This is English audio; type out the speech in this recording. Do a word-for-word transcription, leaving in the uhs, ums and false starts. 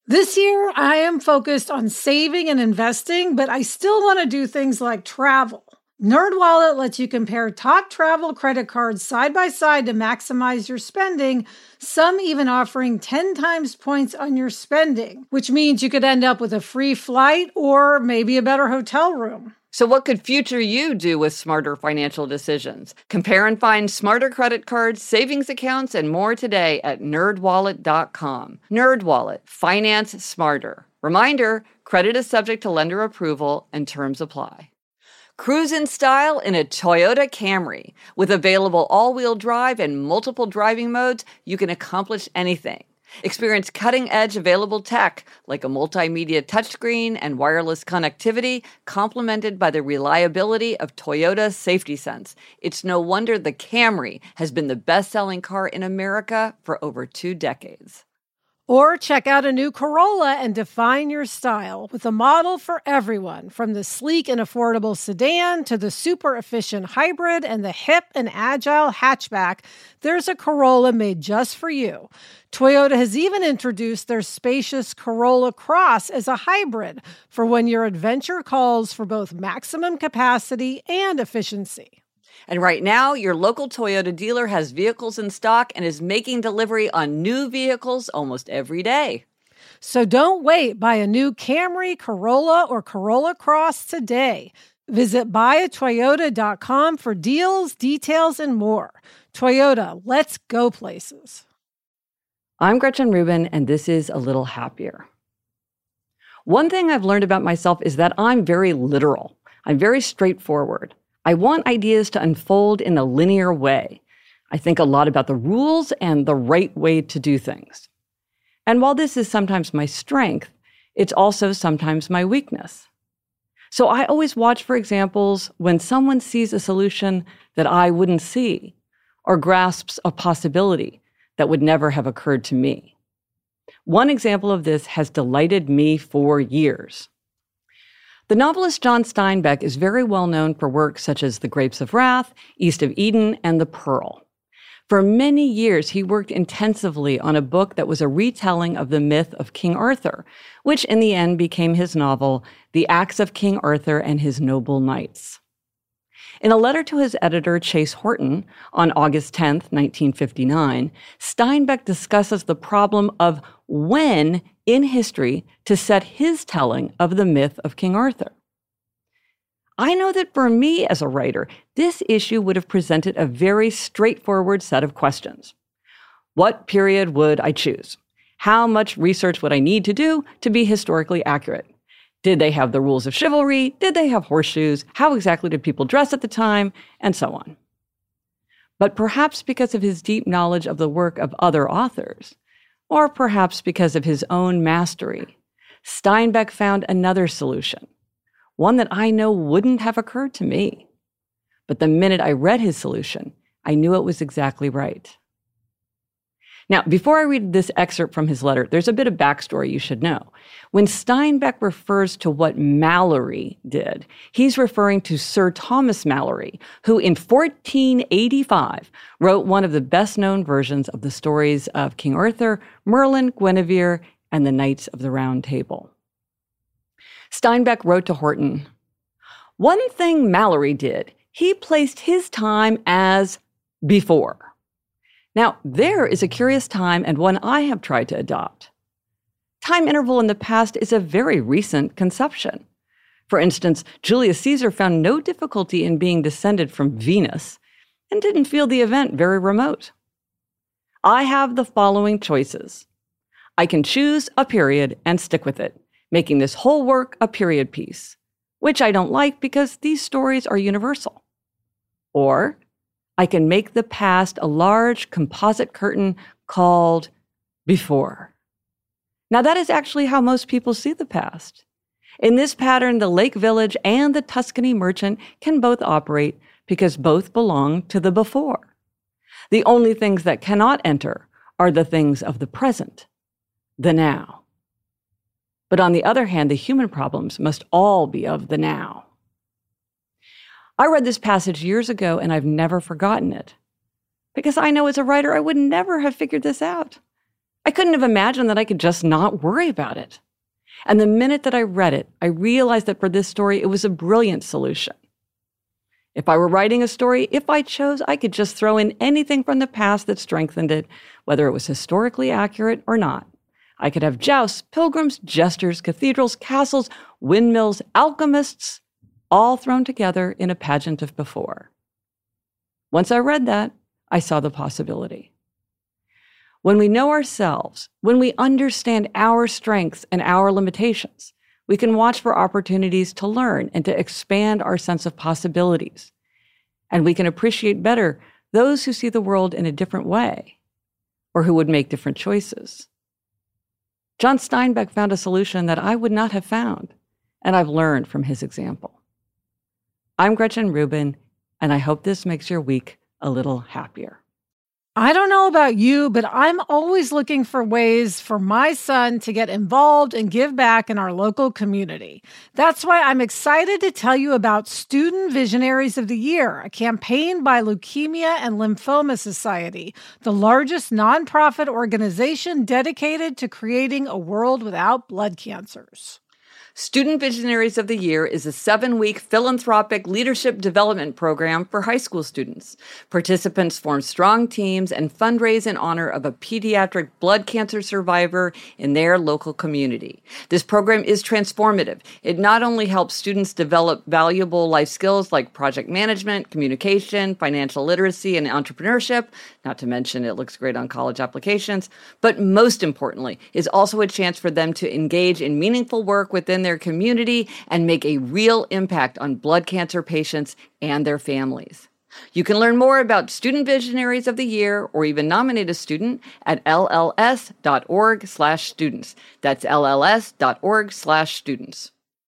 This year, I am focused on saving and investing, but I still want to do things like travel. NerdWallet lets you compare top travel credit cards side by side to maximize your spending, some even offering ten times points on your spending, which means you could end up with a free flight or maybe a better hotel room. So what could future you do with smarter financial decisions? Compare and find smarter credit cards, savings accounts, and more today at nerd wallet dot com. NerdWallet, finance smarter. Reminder, credit is subject to lender approval and terms apply. Cruise in style in a Toyota Camry. With available all-wheel drive and multiple driving modes, you can accomplish anything. Experience cutting-edge available tech like a multimedia touchscreen and wireless connectivity, complemented by the reliability of Toyota Safety Sense. It's no wonder the Camry has been the best-selling car in America for over two decades. Or check out a new Corolla and define your style with a model for everyone, from the sleek and affordable sedan to the super efficient hybrid and the hip and agile hatchback. There's a Corolla made just for you. Toyota has even introduced their spacious Corolla Cross as a hybrid for when your adventure calls for both maximum capacity and efficiency. And right now, your local Toyota dealer has vehicles in stock and is making delivery on new vehicles almost every day. So don't wait. Buy a new Camry, Corolla, or Corolla Cross today. Visit buy a toyota dot com for deals, details, and more. Toyota, let's go places. I'm Gretchen Rubin, and this is A Little Happier. One thing I've learned about myself is that I'm very literal. I'm very straightforward. I want ideas to unfold in a linear way. I think a lot about the rules and the right way to do things. And while this is sometimes my strength, it's also sometimes my weakness. So I always watch for examples when someone sees a solution that I wouldn't see, or grasps a possibility that would never have occurred to me. One example of this has delighted me for years. The novelist John Steinbeck is very well known for works such as The Grapes of Wrath, East of Eden, and The Pearl. For many years, he worked intensively on a book that was a retelling of the myth of King Arthur, which in the end became his novel, The Acts of King Arthur and His Noble Knights. In a letter to his editor, Chase Horton, on August tenth, nineteen fifty-nine, Steinbeck discusses the problem of when in history to set his telling of the myth of King Arthur. I know that for me as a writer, this issue would have presented a very straightforward set of questions. What period would I choose? How much research would I need to do to be historically accurate? Did they have the rules of chivalry? Did they have horseshoes? How exactly did people dress at the time? And so on. But perhaps because of his deep knowledge of the work of other authors, or perhaps because of his own mastery, Steinbeck found another solution, one that I know wouldn't have occurred to me. But the minute I read his solution, I knew it was exactly right. Now, before I read this excerpt from his letter, there's a bit of backstory you should know. When Steinbeck refers to what Malory did, he's referring to Sir Thomas Malory, who in fourteen eighty-five wrote one of the best-known versions of the stories of King Arthur, Merlin, Guinevere, and the Knights of the Round Table. Steinbeck wrote to Horton, "One thing Malory did, he placed his time as before." Now, there is a curious time and one I have tried to adopt. Time interval in the past is a very recent conception. For instance, Julius Caesar found no difficulty in being descended from Venus and didn't feel the event very remote. I have the following choices. I can choose a period and stick with it, making this whole work a period piece, which I don't like because these stories are universal. Or I can make the past a large composite curtain called before. Now, that is actually how most people see the past. In this pattern, the Lake Village and the Tuscany Merchant can both operate because both belong to the before. The only things that cannot enter are the things of the present, the now. But on the other hand, the human problems must all be of the now. I read this passage years ago, and I've never forgotten it. Because I know as a writer, I would never have figured this out. I couldn't have imagined that I could just not worry about it. And the minute that I read it, I realized that for this story, it was a brilliant solution. If I were writing a story, if I chose, I could just throw in anything from the past that strengthened it, whether it was historically accurate or not. I could have jousts, pilgrims, jesters, cathedrals, castles, windmills, alchemists, all thrown together in a pageant of before. Once I read that, I saw the possibility. When we know ourselves, when we understand our strengths and our limitations, we can watch for opportunities to learn and to expand our sense of possibilities. And we can appreciate better those who see the world in a different way or who would make different choices. John Steinbeck found a solution that I would not have found, and I've learned from his example. I'm Gretchen Rubin, and I hope this makes your week a little happier. I don't know about you, but I'm always looking for ways for my son to get involved and give back in our local community. That's why I'm excited to tell you about Student Visionaries of the Year, a campaign by Leukemia and Lymphoma Society, the largest nonprofit organization dedicated to creating a world without blood cancers. Student Visionaries of the Year is a seven-week philanthropic leadership development program for high school students. Participants form strong teams and fundraise in honor of a pediatric blood cancer survivor in their local community. This program is transformative. It not only helps students develop valuable life skills like project management, communication, financial literacy, and entrepreneurship, not to mention it looks great on college applications, but most importantly, is also a chance for them to engage in meaningful work within their community and make a real impact on blood cancer patients and their families. You can learn more about Student Visionaries of the Year or even nominate a student at L L S dot org slash students. That's L L S dot org slash students.